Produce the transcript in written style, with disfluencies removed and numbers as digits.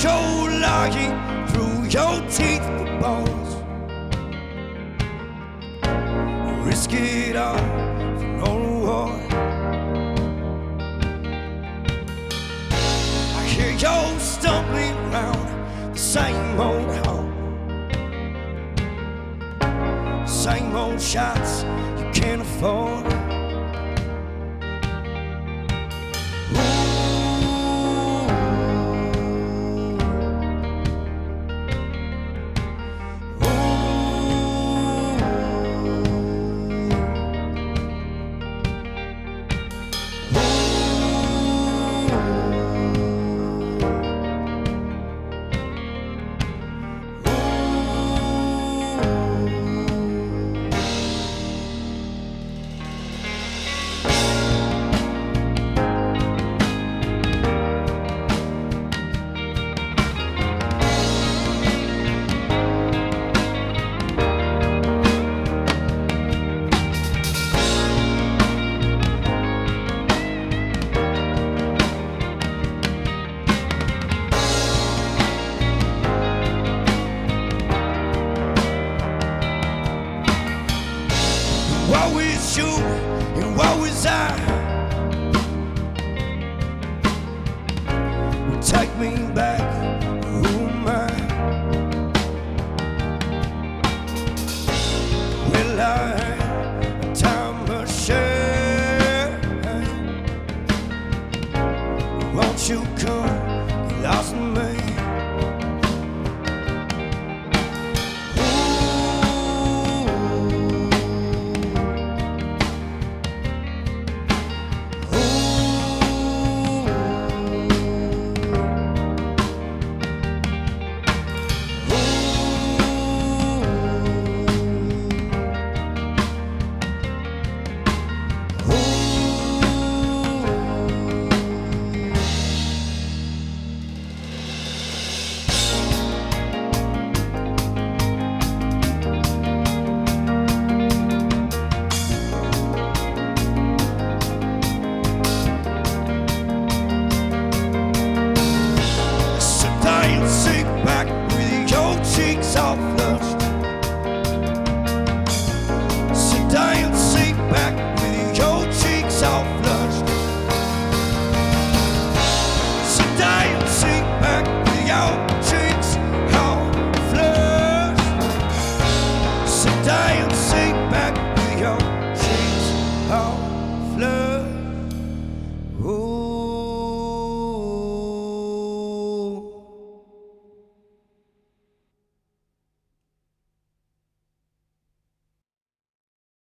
you're lying through your teeth the bones. Risk it all for no reward. I hear you stumbling round the same old hole, same old shots you can't afford. Woe is you and woe is I. Well, take me back, who am I? Will I have a time machine? Won't you come get lost in me? Sit back with your cheeks all flushed,